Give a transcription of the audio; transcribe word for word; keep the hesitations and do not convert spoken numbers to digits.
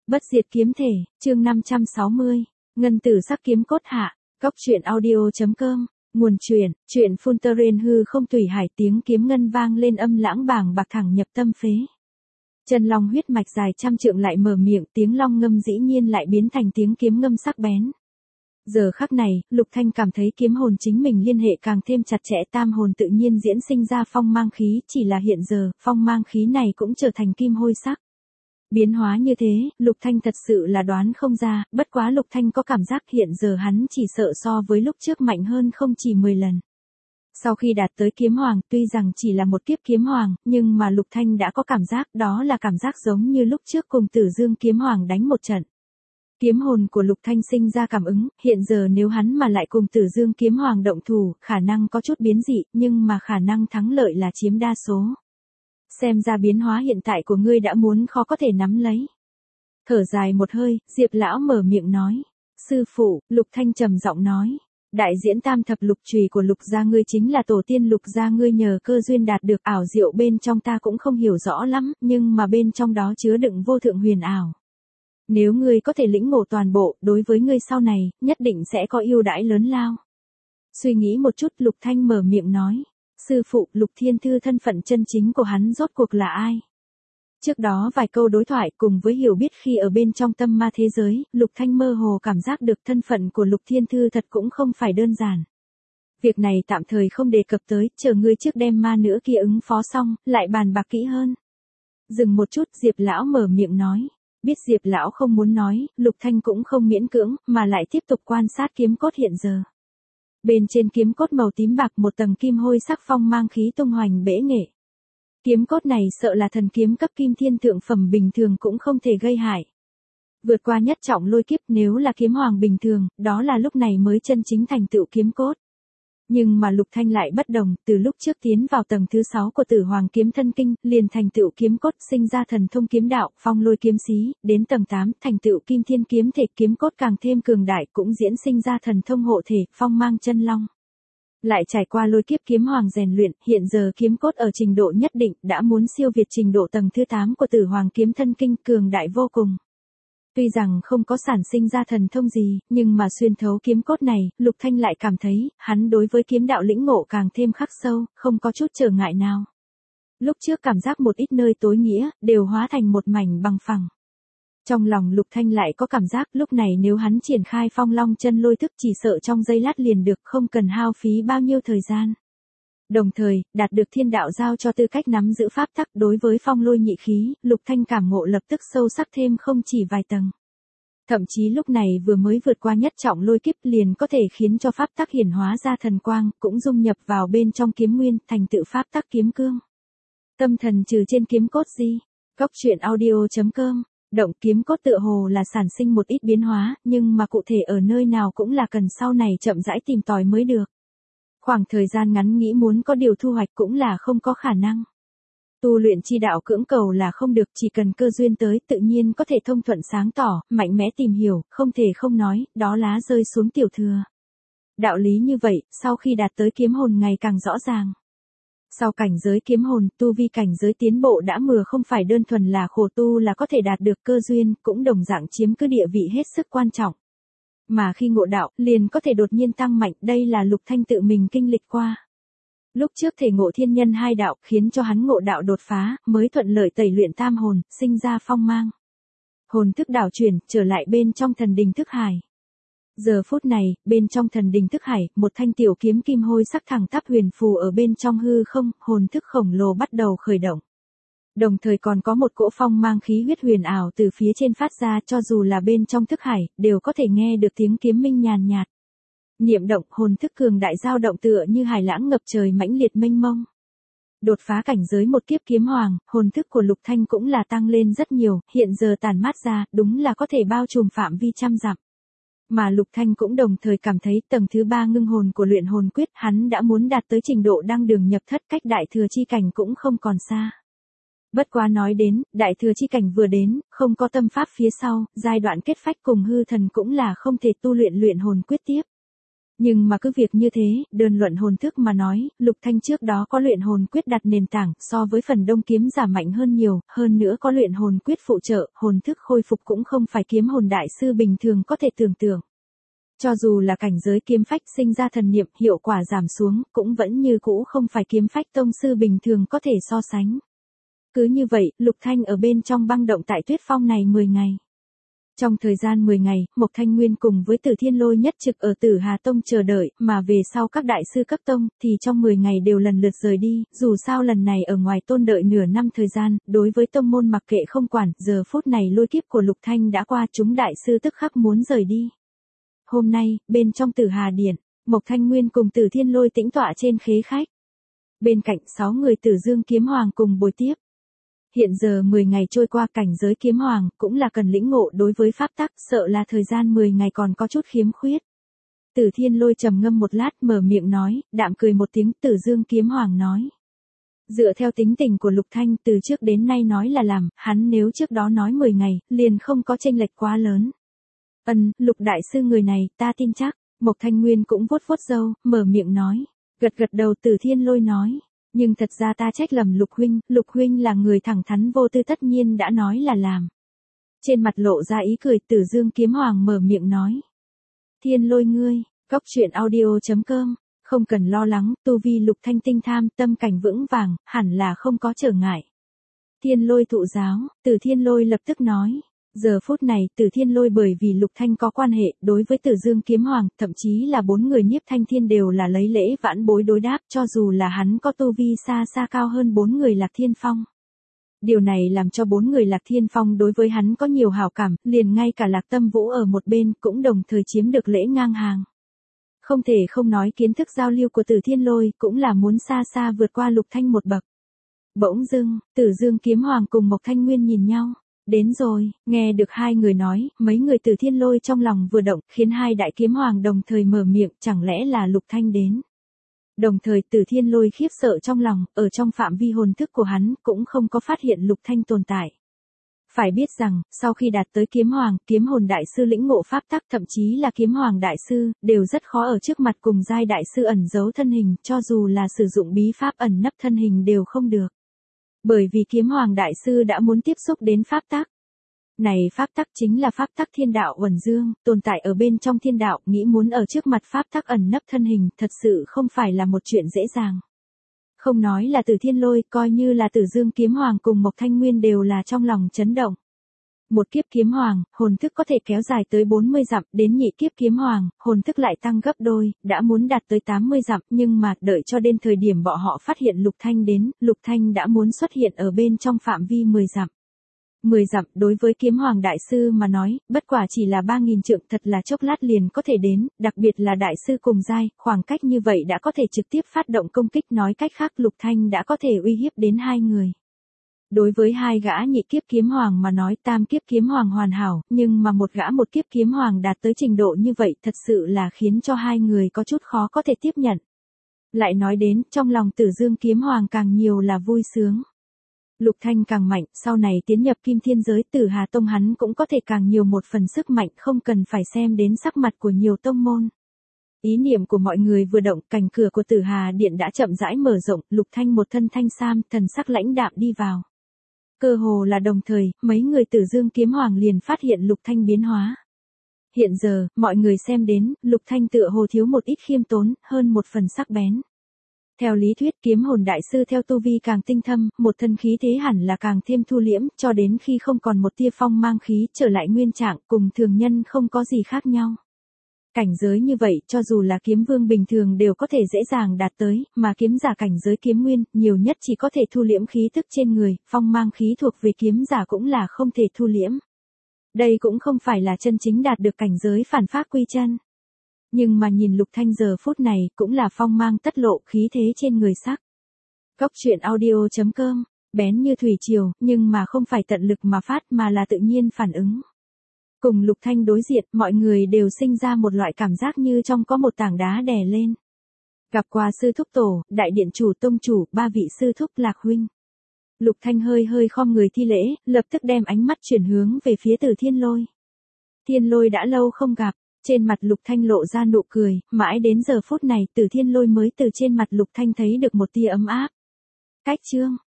Bất diệt kiếm thể, chương năm trăm sáu mươi, ngân tử sắc kiếm cốt hạ, cốc truyện audio.com, nguồn truyện, truyện Fulteren hư không tùy hải tiếng kiếm ngân vang lên âm lãng bảng bạc thẳng nhập tâm phế. Chân long huyết mạch dài trăm trượng lại mở miệng, tiếng long ngâm dĩ nhiên lại biến thành tiếng kiếm ngâm sắc bén. Giờ khắc này, Lục Thanh cảm thấy kiếm hồn chính mình liên hệ càng thêm chặt chẽ, tam hồn tự nhiên diễn sinh ra phong mang khí, chỉ là hiện giờ, phong mang khí này cũng trở thành kim hôi sắc. Biến hóa như thế, Lục Thanh thật sự là đoán không ra, bất quá Lục Thanh có cảm giác hiện giờ hắn chỉ sợ so với lúc trước mạnh hơn không chỉ mười lần. Sau khi đạt tới kiếm hoàng, tuy rằng chỉ là một kiếp kiếm hoàng, nhưng mà Lục Thanh đã có cảm giác, đó là cảm giác giống như lúc trước cùng Tử Dương kiếm hoàng đánh một trận. Kiếm hồn của Lục Thanh sinh ra cảm ứng, hiện giờ nếu hắn mà lại cùng Tử Dương kiếm hoàng động thủ, khả năng có chút biến dị, nhưng mà khả năng thắng lợi là chiếm đa số. Xem ra biến hóa hiện tại của ngươi đã muốn khó có thể nắm lấy. Thở dài một hơi, Diệp lão mở miệng nói. Sư phụ, Lục Thanh trầm giọng nói. Đại diễn tam thập lục chùy của Lục gia ngươi chính là tổ tiên Lục gia ngươi nhờ cơ duyên đạt được, ảo diệu bên trong ta cũng không hiểu rõ lắm, nhưng mà bên trong đó chứa đựng vô thượng huyền ảo. Nếu ngươi có thể lĩnh ngộ toàn bộ, đối với ngươi sau này, nhất định sẽ có ưu đãi lớn lao. Suy nghĩ một chút, Lục Thanh mở miệng nói. Sư phụ, Lục Thiên Thư thân phận chân chính của hắn rốt cuộc là ai? Trước đó vài câu đối thoại cùng với hiểu biết khi ở bên trong tâm ma thế giới, Lục Thanh mơ hồ cảm giác được thân phận của Lục Thiên Thư thật cũng không phải đơn giản. Việc này tạm thời không đề cập tới, chờ ngươi trước đem ma nữa kia ứng phó xong, lại bàn bạc kỹ hơn. Dừng một chút, Diệp lão mở miệng nói. Biết Diệp lão không muốn nói, Lục Thanh cũng không miễn cưỡng, mà lại tiếp tục quan sát kiếm cốt hiện giờ. Bên trên kiếm cốt màu tím bạc một tầng kim hôi sắc phong mang khí tung hoành bể nghệ. Kiếm cốt này sợ là thần kiếm cấp kim thiên thượng phẩm bình thường cũng không thể gây hại. Vượt qua nhất trọng lôi kiếp, nếu là kiếm hoàng bình thường, đó là lúc này mới chân chính thành tựu kiếm cốt. Nhưng mà Lục Thanh lại bất đồng, từ lúc trước tiến vào tầng thứ sáu của Tử Hoàng kiếm thân kinh, liền thành tựu kiếm cốt, sinh ra thần thông kiếm đạo, phong lôi kiếm xí, đến tầng tám, thành tựu kim thiên kiếm thể, kiếm cốt càng thêm cường đại, cũng diễn sinh ra thần thông hộ thể, phong mang chân long. Lại trải qua lôi kiếp kiếm hoàng rèn luyện, hiện giờ kiếm cốt ở trình độ nhất định, đã muốn siêu việt trình độ tầng thứ tám của Tử Hoàng kiếm thân kinh, cường đại vô cùng. Tuy rằng không có sản sinh ra thần thông gì, nhưng mà xuyên thấu kiếm cốt này, Lục Thanh lại cảm thấy, hắn đối với kiếm đạo lĩnh ngộ càng thêm khắc sâu, không có chút trở ngại nào. Lúc trước cảm giác một ít nơi tối nghĩa, đều hóa thành một mảnh bằng phẳng. Trong lòng Lục Thanh lại có cảm giác lúc này nếu hắn triển khai phong long chân lôi thức chỉ sợ trong giây lát liền được, không cần hao phí bao nhiêu thời gian. Đồng thời, đạt được thiên đạo giao cho tư cách nắm giữ pháp tắc, đối với phong lôi nhị khí, Lục Thanh cảm ngộ lập tức sâu sắc thêm không chỉ vài tầng. Thậm chí lúc này vừa mới vượt qua nhất trọng lôi kiếp liền có thể khiến cho pháp tắc hiển hóa ra thần quang, cũng dung nhập vào bên trong kiếm nguyên, thành tựu pháp tắc kiếm cương. Tâm thần trừ trên kiếm cốt gì? Cốc truyện audio.com, động kiếm cốt tựa hồ là sản sinh một ít biến hóa, nhưng mà cụ thể ở nơi nào cũng là cần sau này chậm rãi tìm tòi mới được. Khoảng thời gian ngắn nghĩ muốn có điều thu hoạch cũng là không có khả năng. Tu luyện chi đạo cưỡng cầu là không được, chỉ cần cơ duyên tới tự nhiên có thể thông thuận sáng tỏ, mạnh mẽ tìm hiểu, không thể không nói, đó lá rơi xuống tiểu thừa. Đạo lý như vậy, sau khi đạt tới kiếm hồn ngày càng rõ ràng. Sau cảnh giới kiếm hồn, tu vi cảnh giới tiến bộ đã mừa không phải đơn thuần là khổ tu là có thể đạt được cơ duyên, cũng đồng dạng chiếm cứ địa vị hết sức quan trọng. Mà khi ngộ đạo, liền có thể đột nhiên tăng mạnh, đây là Lục Thanh tự mình kinh lịch qua. Lúc trước thể ngộ thiên nhân hai đạo, khiến cho hắn ngộ đạo đột phá, mới thuận lợi tẩy luyện tam hồn, sinh ra phong mang. Hồn thức đảo chuyển, trở lại bên trong thần đình thức hải. Giờ phút này, bên trong thần đình thức hải, một thanh tiểu kiếm kim hôi sắc thẳng tắp huyền phù ở bên trong hư không, hồn thức khổng lồ bắt đầu khởi động. Đồng thời còn có một cỗ phong mang khí huyết huyền ảo từ phía trên phát ra, cho dù là bên trong thức hải, đều có thể nghe được tiếng kiếm minh nhàn nhạt. Niệm động, hồn thức cường đại dao động tựa như hải lãng ngập trời mãnh liệt mênh mông. Đột phá cảnh giới một kiếp kiếm hoàng, hồn thức của Lục Thanh cũng là tăng lên rất nhiều, hiện giờ tản mát ra, đúng là có thể bao trùm phạm vi trăm dặm. Mà Lục Thanh cũng đồng thời cảm thấy tầng thứ ba ngưng hồn của luyện hồn quyết, hắn đã muốn đạt tới trình độ đăng đường nhập thất, cách đại thừa chi cảnh cũng không còn xa. Bất quá nói đến, đại thừa chi cảnh vừa đến, không có tâm pháp phía sau, giai đoạn kết phách cùng hư thần cũng là không thể tu luyện luyện hồn quyết tiếp. Nhưng mà cứ việc như thế, đơn luận hồn thức mà nói, Lục Thanh trước đó có luyện hồn quyết đặt nền tảng, so với phần đông kiếm giả mạnh hơn nhiều, hơn nữa có luyện hồn quyết phụ trợ, hồn thức khôi phục cũng không phải kiếm hồn đại sư bình thường có thể tưởng tượng. Cho dù là cảnh giới kiếm phách sinh ra thần niệm, hiệu quả giảm xuống, cũng vẫn như cũ không phải kiếm phách tông sư bình thường có thể so sánh. Cứ như vậy, Lục Thanh ở bên trong băng động tại Tuyết Phong này mười ngày. Trong thời gian mười ngày, Mộc Thanh Nguyên cùng với Tử Thiên Lôi nhất trực ở Tử Hà Tông chờ đợi, mà về sau các đại sư cấp tông, thì trong mười ngày đều lần lượt rời đi, dù sao lần này ở ngoài tôn đợi nửa năm thời gian, đối với tông môn mặc kệ không quản, giờ phút này lôi kiếp của Lục Thanh đã qua, chúng đại sư tức khắc muốn rời đi. Hôm nay, bên trong Tử Hà Điện, Mộc Thanh Nguyên cùng Tử Thiên Lôi tĩnh tọa trên khế khách. Bên cạnh sáu người Tử Dương Kiếm Hoàng cùng bồi tiếp. Hiện giờ mười ngày trôi qua, cảnh giới kiếm hoàng cũng là cần lĩnh ngộ đối với pháp tắc, sợ là thời gian mười ngày còn có chút khiếm khuyết. Tử Thiên Lôi trầm ngâm một lát mở miệng nói, đạm cười một tiếng. Tử Dương Kiếm Hoàng nói. Dựa theo tính tình của Lục Thanh từ trước đến nay nói là làm, hắn nếu trước đó nói mười ngày, liền không có chênh lệch quá lớn. Ân, Lục đại sư người này, ta tin chắc. Mộc Thanh Nguyên cũng vuốt vuốt râu, mở miệng nói. Gật gật đầu. Tử Thiên Lôi nói. Nhưng thật ra ta trách lầm Lục huynh, Lục huynh là người thẳng thắn vô tư, tất nhiên đã nói là làm. Trên mặt lộ ra ý cười, Tử Dương Kiếm Hoàng mở miệng nói. Thiên Lôi ngươi, góc truyện audio chấm com, không cần lo lắng, tu vi Lục Thanh tinh tham, tâm cảnh vững vàng, hẳn là không có trở ngại. Thiên Lôi thụ giáo, Tử Thiên Lôi lập tức nói. Giờ phút này, Tử Thiên Lôi bởi vì Lục Thanh có quan hệ, đối với Tử Dương Kiếm Hoàng, thậm chí là bốn người Nhiếp Thanh Thiên đều là lấy lễ vãn bối đối đáp, cho dù là hắn có tu vi xa xa cao hơn bốn người Lạc Thiên Phong. Điều này làm cho bốn người Lạc Thiên Phong đối với hắn có nhiều hảo cảm, liền ngay cả Lạc Tâm Vũ ở một bên cũng đồng thời chiếm được lễ ngang hàng. Không thể không nói kiến thức giao lưu của Tử Thiên Lôi cũng là muốn xa xa vượt qua Lục Thanh một bậc. Bỗng dưng, Tử Dương Kiếm Hoàng cùng Mộc Thanh Nguyên nhìn nhau. Đến rồi, nghe được hai người nói, mấy người Tử Thiên Lôi trong lòng vừa động, khiến hai đại kiếm hoàng đồng thời mở miệng, chẳng lẽ là Lục Thanh đến. Đồng thời Tử Thiên Lôi khiếp sợ trong lòng, ở trong phạm vi hồn thức của hắn, cũng không có phát hiện Lục Thanh tồn tại. Phải biết rằng, sau khi đạt tới kiếm hoàng, kiếm hồn đại sư lĩnh ngộ pháp tắc, thậm chí là kiếm hoàng đại sư, đều rất khó ở trước mặt cùng giai đại sư ẩn giấu thân hình, cho dù là sử dụng bí pháp ẩn nấp thân hình đều không được. Bởi vì kiếm hoàng đại sư đã muốn tiếp xúc đến pháp tắc. Này pháp tắc chính là pháp tắc thiên đạo uẩn dương, tồn tại ở bên trong thiên đạo, nghĩ muốn ở trước mặt pháp tắc ẩn nấp thân hình, thật sự không phải là một chuyện dễ dàng. Không nói là Tử Thiên Lôi, coi như là Tử Dương Kiếm Hoàng cùng Mộc Thanh Nguyên đều là trong lòng chấn động. Một kiếp kiếm hoàng, hồn thức có thể kéo dài tới bốn mươi dặm, đến nhị kiếp kiếm hoàng, hồn thức lại tăng gấp đôi, đã muốn đạt tới tám mươi dặm, nhưng mà, đợi cho đến thời điểm bọn họ phát hiện Lục Thanh đến, Lục Thanh đã muốn xuất hiện ở bên trong phạm vi mười dặm. mười dặm đối với kiếm hoàng đại sư mà nói, bất quả chỉ là ba nghìn trượng, thật là chốc lát liền có thể đến, đặc biệt là đại sư cùng giai, khoảng cách như vậy đã có thể trực tiếp phát động công kích, nói cách khác Lục Thanh đã có thể uy hiếp đến hai người. Đối với hai gã nhị kiếp kiếm hoàng mà nói, tam kiếp kiếm hoàng hoàn hảo, nhưng mà một gã một kiếp kiếm hoàng đạt tới trình độ như vậy thật sự là khiến cho hai người có chút khó có thể tiếp nhận. Lại nói đến, trong lòng Tử Dương Kiếm Hoàng càng nhiều là vui sướng. Lục Thanh càng mạnh, sau này tiến nhập Kim Thiên giới, Tử Hà Tông hắn cũng có thể càng nhiều một phần sức mạnh, không cần phải xem đến sắc mặt của nhiều tông môn. Ý niệm của mọi người vừa động, cành cửa của Tử Hà Điện đã chậm rãi mở rộng, Lục Thanh một thân thanh sam, thần sắc lãnh đạm đi vào. Cơ hồ là đồng thời, mấy người Tử Dương Kiếm Hoàng liền phát hiện Lục Thanh biến hóa. Hiện giờ, mọi người xem đến, Lục Thanh tựa hồ thiếu một ít khiêm tốn, hơn một phần sắc bén. Theo lý thuyết, kiếm hồn đại sư theo tu vi càng tinh thâm, một thân khí thế hẳn là càng thêm thu liễm, cho đến khi không còn một tia phong mang khí, trở lại nguyên trạng, cùng thường nhân không có gì khác nhau. Cảnh giới như vậy, cho dù là kiếm vương bình thường đều có thể dễ dàng đạt tới, mà kiếm giả cảnh giới kiếm nguyên, nhiều nhất chỉ có thể thu liễm khí tức trên người, phong mang khí thuộc về kiếm giả cũng là không thể thu liễm. Đây cũng không phải là chân chính đạt được cảnh giới phản pháp quy chân. Nhưng mà nhìn Lục Thanh giờ phút này, cũng là phong mang tất lộ, khí thế trên người sắc. Góc truyện audio chấm com, bén như thủy triều, nhưng mà không phải tận lực mà phát mà là tự nhiên phản ứng. Cùng Lục Thanh đối diện, mọi người đều sinh ra một loại cảm giác như trong có một tảng đá đè lên. Gặp qua sư thúc tổ, đại điện chủ, tông chủ, ba vị sư thúc, Lạc huynh. Lục Thanh hơi hơi khom người thi lễ, lập tức đem ánh mắt chuyển hướng về phía Tử Thiên Lôi. Thiên Lôi đã lâu không gặp, Trên mặt Lục Thanh lộ ra nụ cười, mãi đến giờ phút này Từ Thiên Lôi mới từ trên mặt Lục Thanh thấy được một tia ấm áp. Cách chương